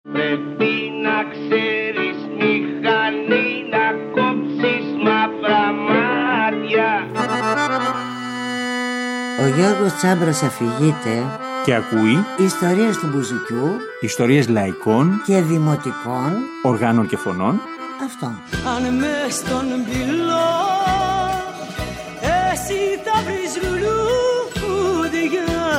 Πρέπει να ξέρεις μηχανή, να κόψεις μαύρα μάτια. Ο Γιώργος Τσάμπρος αφηγείται και ακούει ιστορίες του μπουζουκιού, ιστορίες λαϊκών και δημοτικών οργάνων και φωνών. Αυτό. Αν μες στον πυλό εσύ θα βρεις λουλούδια,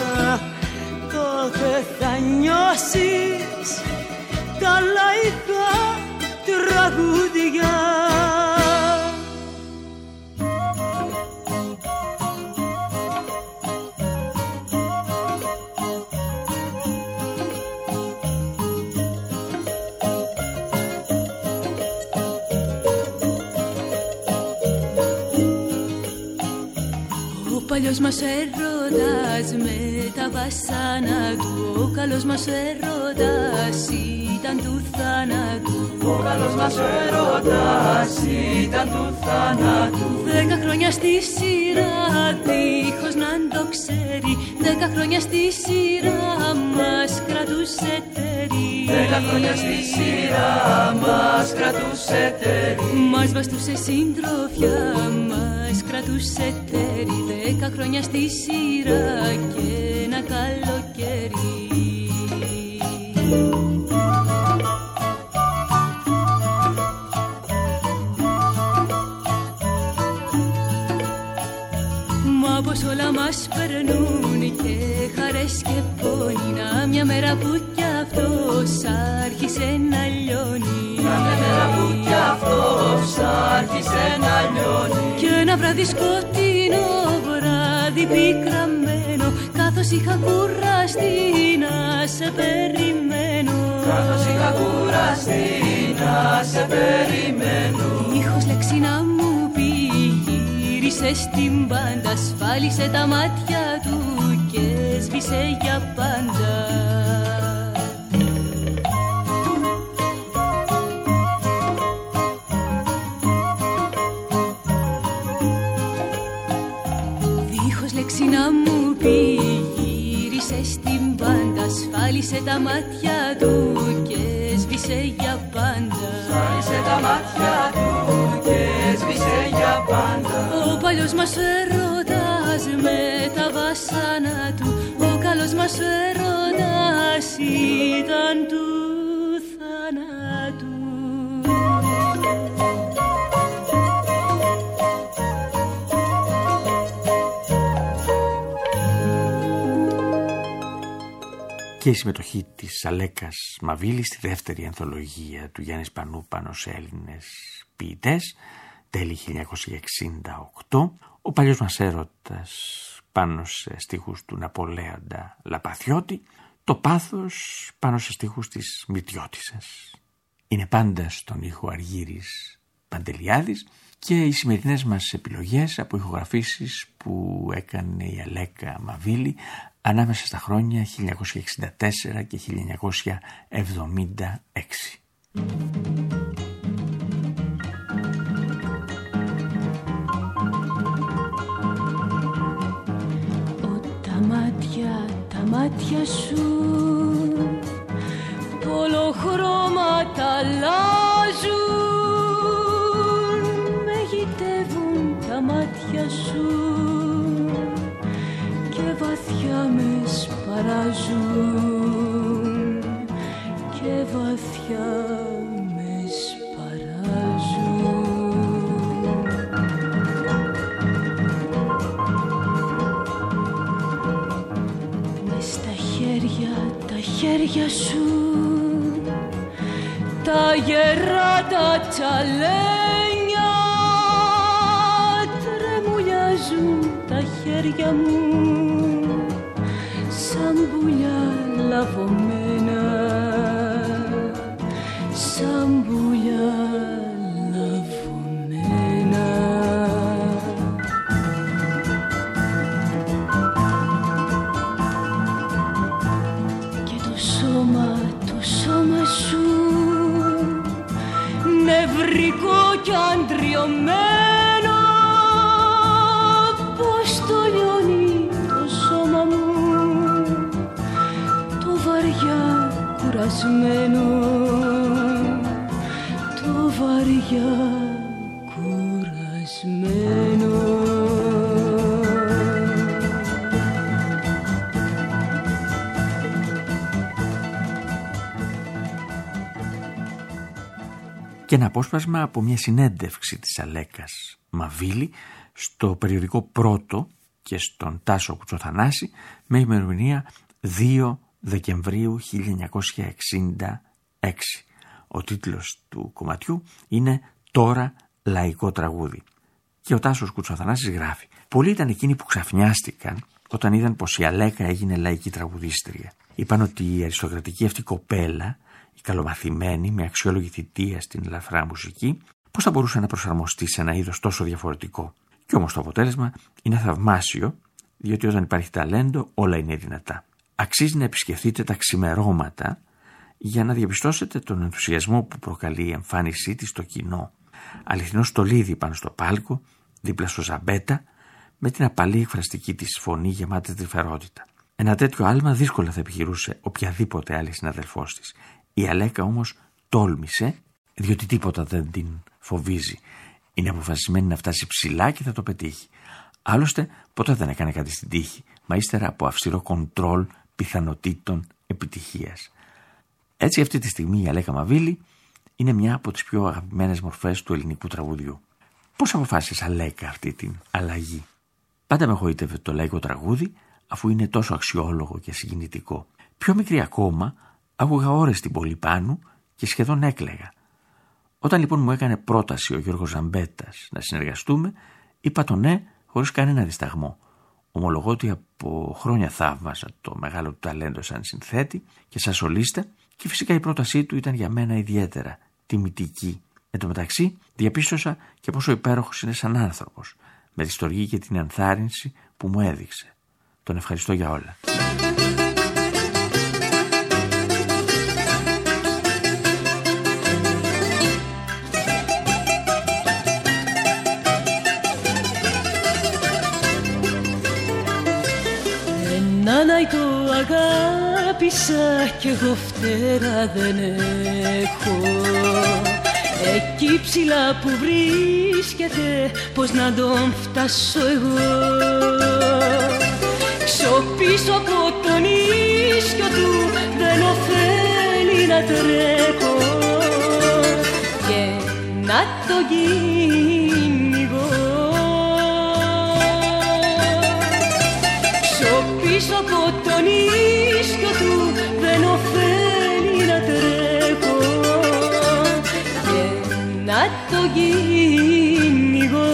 τότε θα νιώσεις τα λαϊκά τραγούδια. Ο παλιός μας έρωτας με τα βασάνα του, ο καλός μας έρωτας ήταν του θάνατου. Ο καλός μας έρωτας ήταν του θάνατου. 10 χρόνια στη σειρά δίχως να το ξέρει, 10 χρόνια στη σειρά μας κρατούσε τέρι. 10 χρόνια στη σειρά μας κρατούσε τέρι. Μας βαστούσε συντροφιά, μας κρατούσε τέρι. 10 χρόνια στη σειρά και ένα καλοκαίρι. Μα πως όλα μας περνούν και χαρές και πόνοι, να μια μέρα που κι αυτός άρχισε να λιώνει. Να μια μέρα που κι αυτός άρχισε να λιώνει. Και ένα βράδυ σκοτεινό, βράδυ πικραμένο, καθώς είχα κουραστεί να σε περιμένω. Καθώς είχα κουραστεί να σε περιμένω. Ήχος λέξη να μου πει, γύρισε στην πάντα, ασφάλισε τα μάτια του και σβήσε για πάντα. Δίχως λέξη να μου πει, γύρισε στην πάντα, ασφάλισε τα μάτια του και σβήσε για πάντα. Ασφάλισε τα μάτια του και σβήσε για πάντα. Ο παλιός μας έρωτας με τα βασάνα του, ο καλός μας έρωτας ήταν του θανάτου. Και η συμμετοχή της Αλέκας Μαβίλη στη δεύτερη ανθολογία του Γιάννη Σπανού πάνω σε Έλληνες ποιητές, τέλη 1968, ο παλιός μας έρωτας πάνω σε στίχους του Ναπολέοντα Λαπαθιώτη, το πάθος πάνω σε στίχους της Μητιώτισσας. Είναι πάντα στον ήχο Αργύρης Παντελιάδης και οι σημερινές μας επιλογές από ηχογραφήσεις που έκανε η Αλέκα Μαβίλη ανάμεσα στα χρόνια 1964 και 1976. Τα μάτια σου πολλοχρώματα αλλάζουν, με γητεύουν τα μάτια σου και βαθιά με σπαράζουν, και βαθιά με σπαράζουν. Τα χέρια σου, τα γερά τα τσαλένια, τρεμουλιάζουν τα χέρια μου σαν πουλιά λαβωμένα, σαν πουλιά λαβωμένα. Το σώμα σου νευρικό κι αντριωμένο, πως το λιώνει το σώμα μου, το βαριά κουρασμένο. κουρασμένο, το βαριά κουρασμένο. Και ένα απόσπασμα από μια συνέντευξη της Αλέκας Μαβίλη στο περιοδικό Πρώτο και στον Τάσο Κουτσοθανάση με ημερομηνία 2 Δεκεμβρίου 1966. Ο τίτλος του κομματιού είναι «Τώρα λαϊκό τραγούδι». Και ο Τάσος Κουτσοθανάσης γράφει: «Πολλοί ήταν εκείνοι που ξαφνιάστηκαν όταν είδαν πως η Αλέκα έγινε λαϊκή τραγουδίστρια. Είπαν ότι η αριστοκρατική αυτή κοπέλα, η καλομαθημένη με αξιόλογη θητεία στην ελαφρά μουσική, πώς θα μπορούσε να προσαρμοστεί σε ένα είδος τόσο διαφορετικό. Και όμως το αποτέλεσμα είναι θαυμάσιο, διότι όταν υπάρχει ταλέντο όλα είναι δυνατά. Αξίζει να επισκεφτείτε τα ξημερώματα για να διαπιστώσετε τον ενθουσιασμό που προκαλεί η εμφάνισή της στο κοινό. Αληθινό στολίδι πάνω στο πάλκο, δίπλα στο Ζαμπέτα, με την απαλή εκφραστική της φωνή γεμάτη τρυφερότητα. Ένα τέτοιο άλμα δύσκολα θα επιχειρούσε οποιαδήποτε άλλη συναδελφός της. Η Αλέκα όμως τόλμησε, διότι τίποτα δεν την φοβίζει. Είναι αποφασισμένη να φτάσει ψηλά και θα το πετύχει. Άλλωστε, ποτέ δεν έκανε κάτι στην τύχη, μα ύστερα από αυστηρό κοντρόλ πιθανοτήτων επιτυχίας. Έτσι, αυτή τη στιγμή η Αλέκα Μαβίλη είναι μια από τις πιο αγαπημένες μορφές του ελληνικού τραγουδιού. Πώς αποφάσισες, Αλέκα, αυτή την αλλαγή? Πάντα με εγωίτευε το λαϊκό τραγούδι, αφού είναι τόσο αξιόλογο και συγκινητικό. Πιο μικρή ακόμα, άκουγα ώρες την Πολυπάνου και σχεδόν έκλαιγα. Όταν λοιπόν μου έκανε πρόταση ο Γιώργος Ζαμπέτας να συνεργαστούμε, είπα το ναι χωρίς κανένα δισταγμό. Ομολογώ ότι από χρόνια θαύμαζα το μεγάλο του ταλέντο σαν συνθέτη και σαν σολίστα και φυσικά η πρότασή του ήταν για μένα ιδιαίτερα τιμητική. Εν τω μεταξύ διαπίστωσα και πόσο υπέροχος είναι σαν άνθρωπος, με τη στοργή και την ενθάρρυνση που μου έδειξε. Τον ευχαριστώ για όλα. Έναν το αγάπησα κι εγώ φτερά δεν έχω. Εκεί ψηλά που βρίσκεται, πώς να τον φτάσω εγώ. Ξοπίσω από τον ίσιο του, δεν ωφέλει να τρέχω και να το κυνηγώ. Ξοπίσω από τον ίσιο του, δεν ωφέλει να τρέχω και να το κυνηγώ.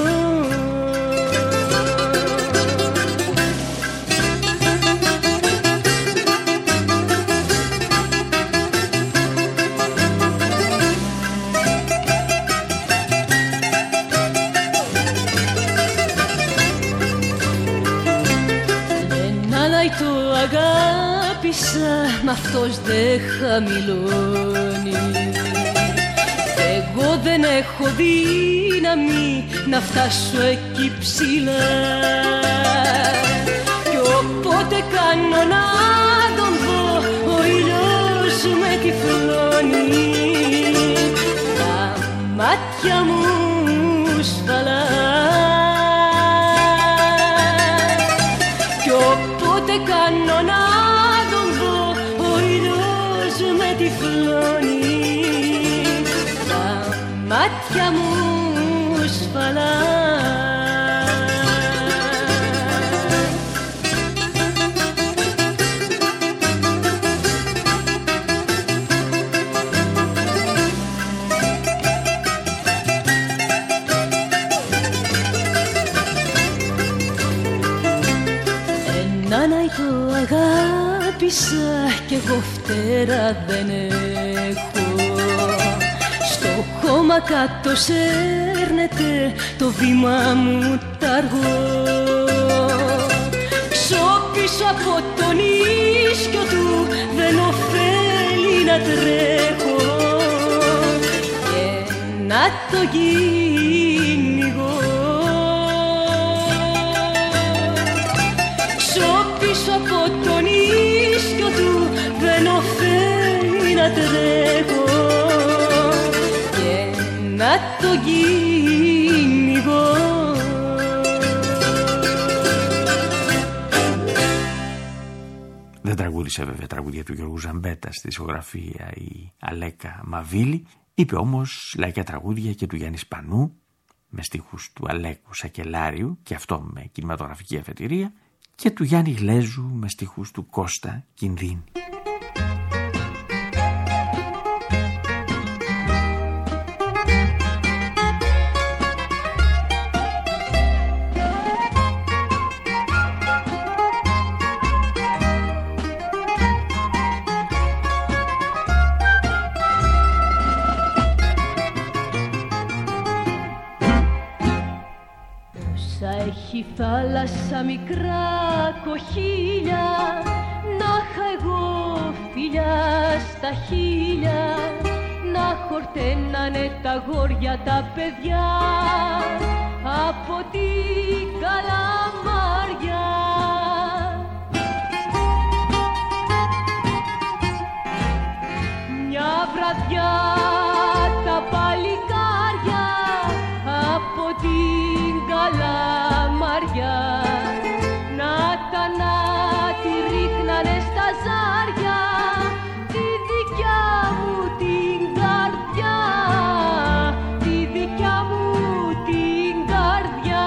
Μ' αυτός δεν χαμηλώνει. Εγώ δεν έχω δύναμη να φτάσω εκεί ψηλά κι όποτε κάνω να τον δω, ο ήλιος με τυφλώνει. Τα μάτια μου σφαλά κι όποτε κάνω να μάτια μου σφαλά. Έναν αϊτό αγάπησα κι εγώ φτερά δεν έχω. Στο χώμα κάτω σέρνεται το βήμα μου ταργό. Ξοπίσω από τον ίσιο του, δεν ωφέλει να τρέχω και να το κυνηγώ. Ξοπίσω από τον ίσιο του, δεν ωφέλει να τρέχω προσέχω και να το κυνηγώ. Δεν τραγούδισε βέβαια τραγούδια του Γιώργου Ζαμπέτα στη δισκογραφία η Αλέκα Μαβίλη. Είπε όμως λαϊκά τραγούδια και του Γιάννη Σπανού με στίχους του Αλέκου Σακελάριου και αυτό με κινηματογραφική αφετηρία και του Γιάννη Γλέζου με στίχους του Κώστα Κινδύνη. Έχει θάλασσα μικρά κοχύλια, να είχα εγώ φιλιά στα χείλια, να χορταίνανε τα γόρια τα παιδιά από την Καλαμαριά. Μια βραδιά τα παλικάρια από την Καλαμαριά να τη ρίχνανε στα ζάρια τη δικιά μου την καρδιά, τη δικιά μου την καρδιά.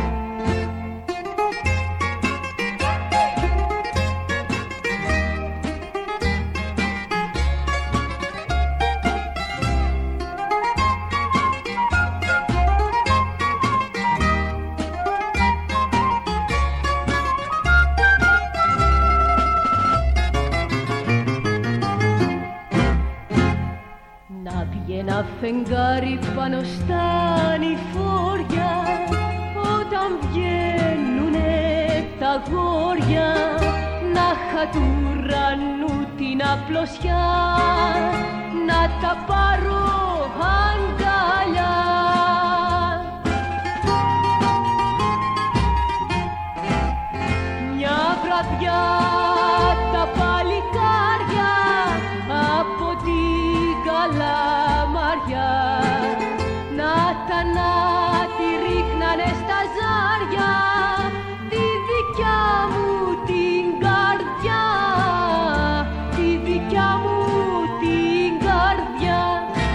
Ένα φεγγάρι πάνω στα νηφόρια όταν βγαίνουνε τα γόρια να χατουρανού την απλωσιά να τα πάρω αγκαλιά. Μια βραδιά τα παλικάρια από την Καλαμαριά να τη ρίχνανε στα ζάρια τη δικιά μου την καρδιά, τη δικιά μου την καρδιά.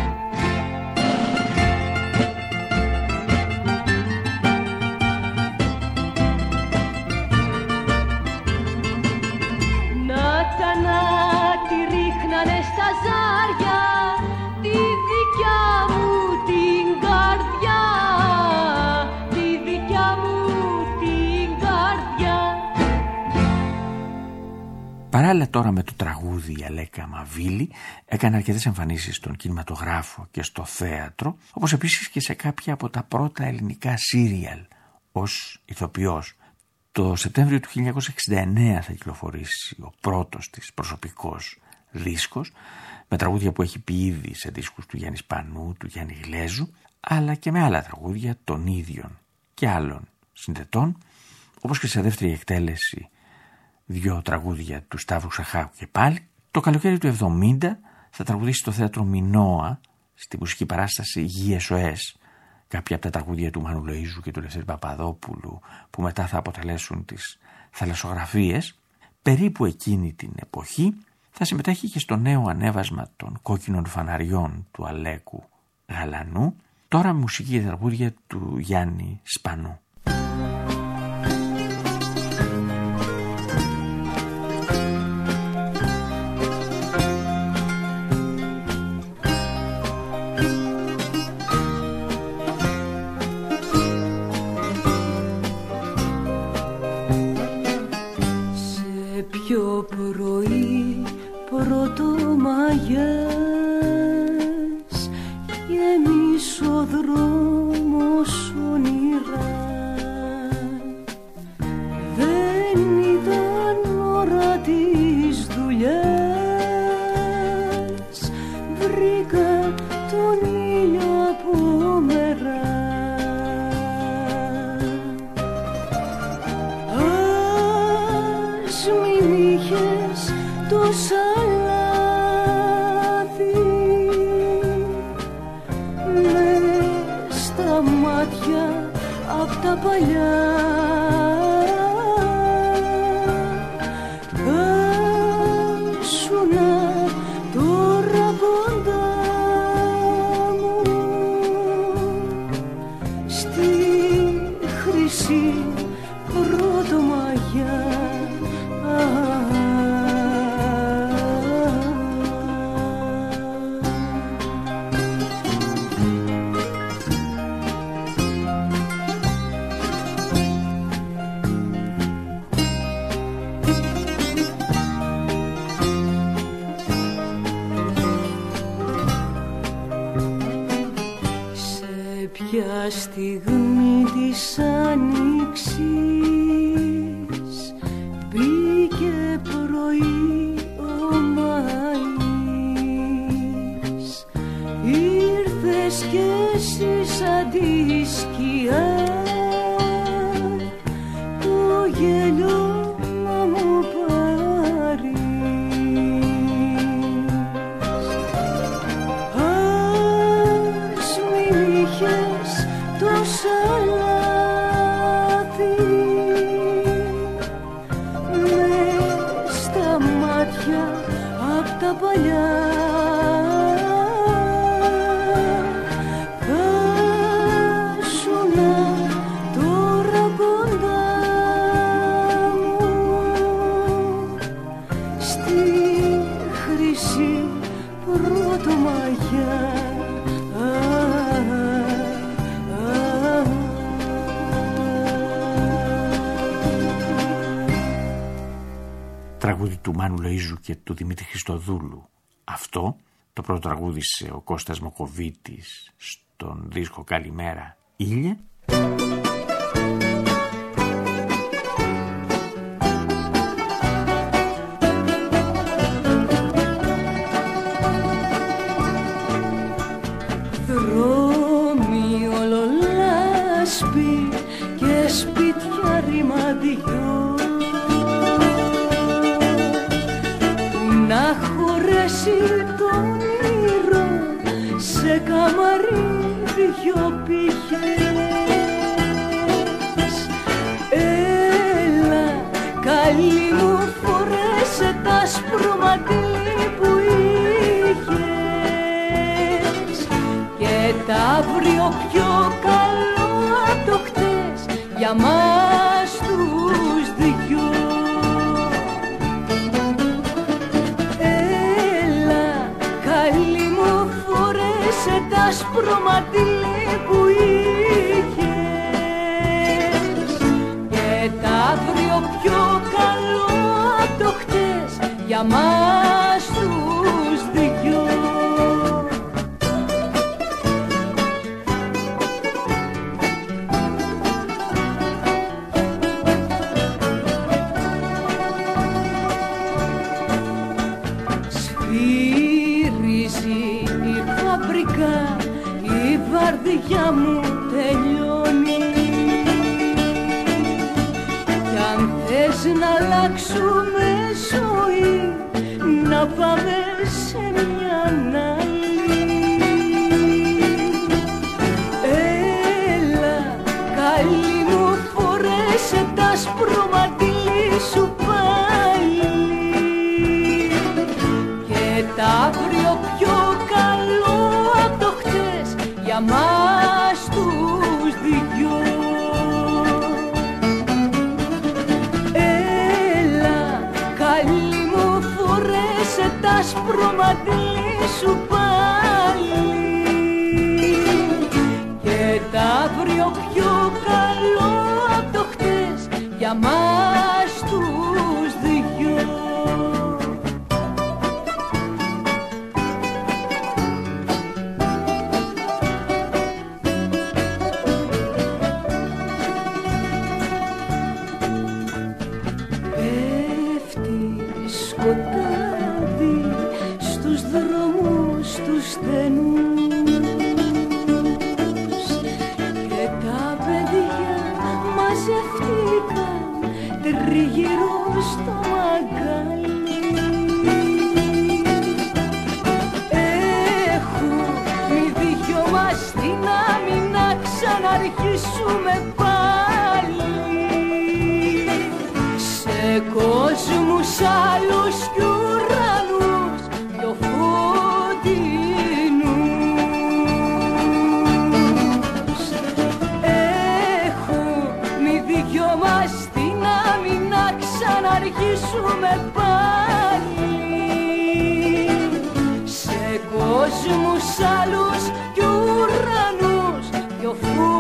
Να τη ρίχνανε στα ζάρια τη δικιά μου την καρδιά, τη δικιά μου την καρδιά. Παράλληλα τώρα με το τραγούδι η Αλέκα Μαβίλη έκανε αρκετές εμφανίσεις στον κινηματογράφο και στο θέατρο, όπως επίσης και σε κάποια από τα πρώτα ελληνικά σύριαλ ως ηθοποιός. Το Σεπτέμβριο του 1969 θα κυκλοφορήσει ο πρώτος της προσωπικός δίσκος με τραγούδια που έχει πει ήδη σε δίσκους του Γιάννη Σπανού, του Γιάννη Γλέζου, αλλά και με άλλα τραγούδια των ίδιων και άλλων συνδετών, όπως και σε δεύτερη εκτέλεση 2 τραγούδια του Σταύρου Ξαχάκου και πάλι. Το καλοκαίρι του 1970 θα τραγουδήσει στο θέατρο Μινώα στη μουσική παράσταση Γη SOS κάποια από τα τραγούδια του Μάνου Λοΐζου και του Λευτέρη Παπαδόπουλου που μετά θα αποτελέσουν τις θαλασσογραφίες. Περίπου εκείνη την εποχή θα συμμετέχει και στο νέο ανέβασμα των Κόκκινων Φαναριών του Αλέκου Γαλανού, τώρα μουσική και τραγούδια του Γιάννη Σπανού. Σε ποιο πρωί πρωτομαγιές γέμισε ο δρόμος όνειρα. Δεν ήταν ώρα της δουλειάς, βρήκα τον ήλιο από μερά. Ας μην είχες τόσα λάθη κάποια στιγμή της άνοιξης μπήκε πρωί ο Μάης, ήρθες κι εσύ σαν τη σκιά το γέλιο να μου πάρεις. Ας μην είχες τόσα λάθη μες στα μάτια απ' τα παλιά. Τραγούδι του Μάνου Λοΐζου και του Δημήτρη Χριστοδούλου. Αυτό το πρώτο τραγούδισε ο Κώστας Μοκοβίτης στον δίσκο Καλημέρα Ήλιε. Δρόμοι ολολάσπη και σπίτια ρημαδιό να χωρέσει το όνειρο σε καμαρίδιο πήγες. Έλα καλή μου φορέσε τ' άσπρο μαντίλι που είχες και τ' αύριο πιο καλό απ' το χτες για μας τους δυο. Τ' άσπρο μαντίλι που είχες και τ' αύριο πιο καλό απ' το χτες για μας τους δυο. Η βαρδιά μου τελειώνει κι αν θες να αλλάξουμε ζωή να πάμε σε μια άλλη. Έλα καλή μου φορέσε τ' άσπρο μαντίλι σου πάλι και τ' αύριο πιο καλό απ' το χτες για μας τους δυο. Έλα καλή μου φορέσε τ' άσπρο μαντίλι σου πάλι και τ' αύριο πιο καλό απ' το χτες για μας τους δυο. Σκοτάδι στους δρόμους τους στενούς και τα παιδιά μαζευτήκαν τριγύρω στο μαγκάλι. Έχουμε δυο μας την άμυνα ξαναρχίσουμε πάλι σε κόσμους άλλους κι ουρανούς πιο φωτεινούς. Έχουμε δυο μας την άμυνα ξαναρχίσουμε πάλι σε κόσμους άλλους κι ουρανούς πιο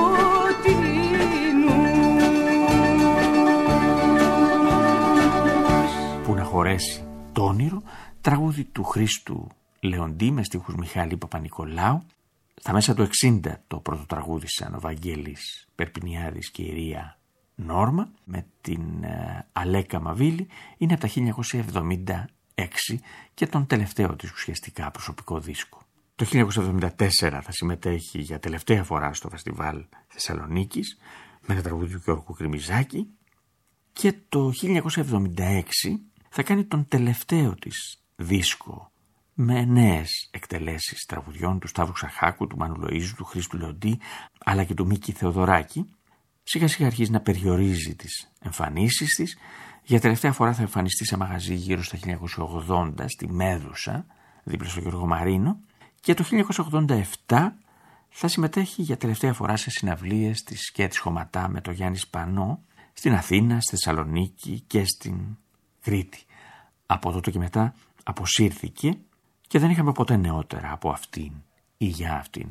φωτεινούς. Που να χωρέσει το όνειρο, τραγούδι του Χρήστου Λεοντή με στίχους Μιχάλη Παπα-Νικολάου Στα μέσα του 60 το πρώτο τραγούδισαν ο Βαγγέλης Περπινιάδης και η Ρία Νόρμα με την Αλέκα Μαβίλη. Είναι από τα 1976 και τον τελευταίο της ουσιαστικά προσωπικό δίσκο. Το 1974 θα συμμετέχει για τελευταία φορά στο Φεστιβάλ Θεσσαλονίκης με ένα τραγούδι του Γιώργου Κρημιζάκη και το 1976 θα κάνει τον τελευταίο της δίσκο με νέες εκτελέσεις τραγουδιών του Σταύρου Ξαχάκου, του Μάνου Λοΐζου, του Χρήστου Λεοντή αλλά και του Μίκη Θεοδωράκη. Σιγά σιγά αρχίζει να περιορίζει τις εμφανίσεις της. Για τελευταία φορά θα εμφανιστεί σε μαγαζί γύρω στα 1980 στη Μέδουσα, δίπλα στο Γιώργο Μαρίνο, και το 1987 θα συμμετέχει για τελευταία φορά σε συναυλίες της Σκέτης Χωματά με τον Γιάννη Σπανό στην Αθήνα, στη Θεσσαλονίκη και στην Κρήτη. Από τότε και μετά αποσύρθηκε και δεν είχαμε ποτέ νεότερα από αυτήν ή για αυτήν.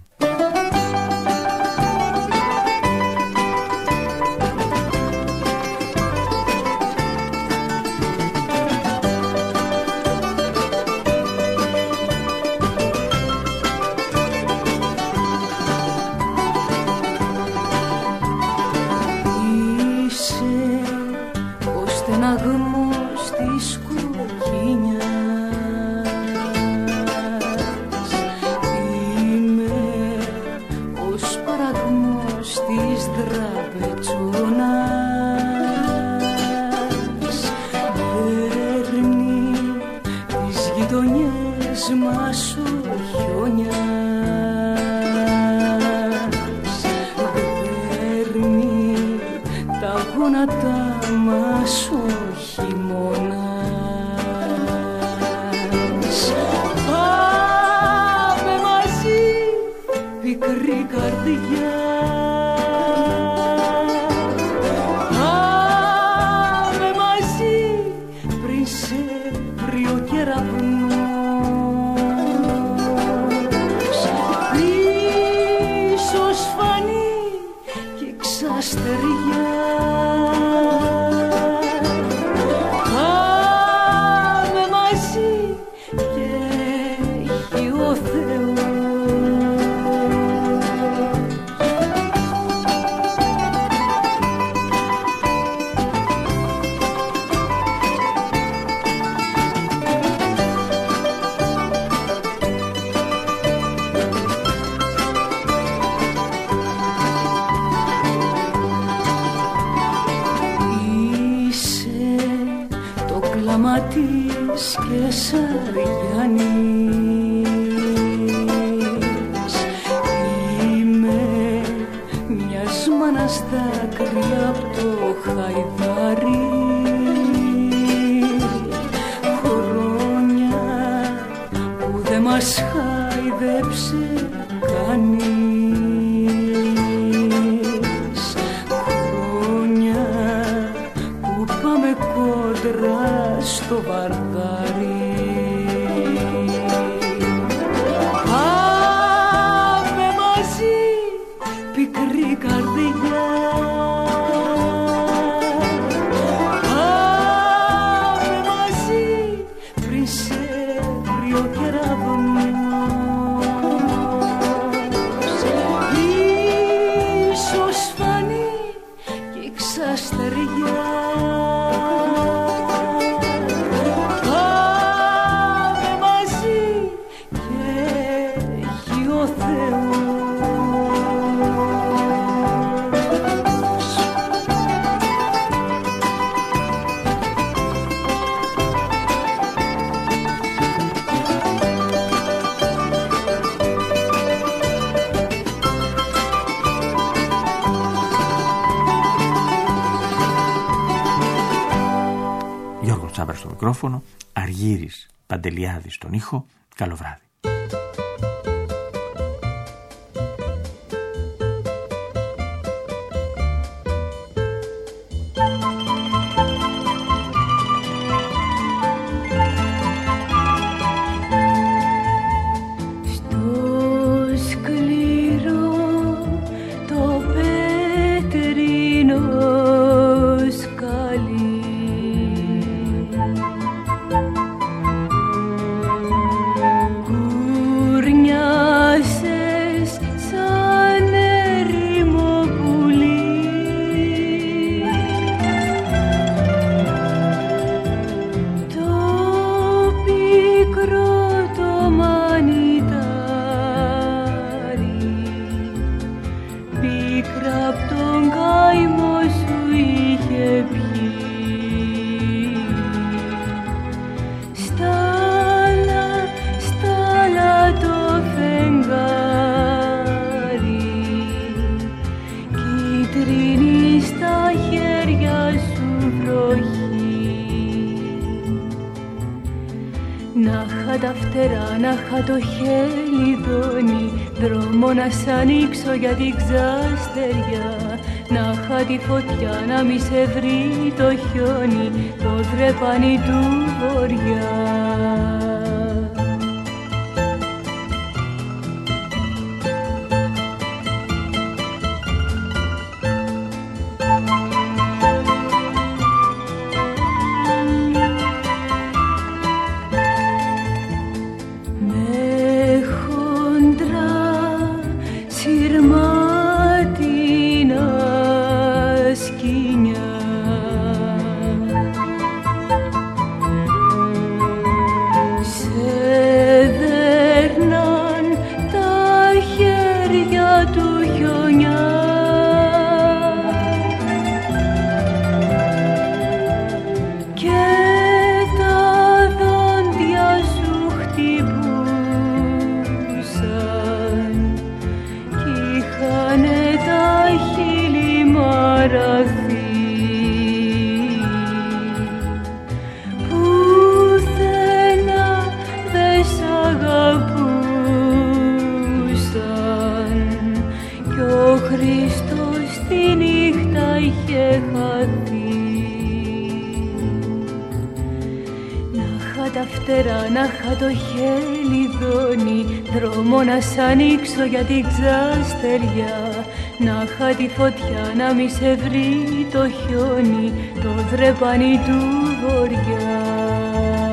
Στο μικρόφωνο, Αργύρης Παντελιάδης στον ήχο. Καλό βράδυ. Σκαλί φτερά να είχα το χελιδόνι, δρόμο να σ' ανοίξω για την ξαστεριά, να είχα τη φωτιά να μη σε βρει το χιόνι, το δρεπάνι του βοριά. Να είχα το χελιδόνι, δρόμο να σ' ανοίξω για την ξαστεριά, να είχα τη φωτιά να μη σε βρει το χιόνι, το δρεπάνι του βοριά.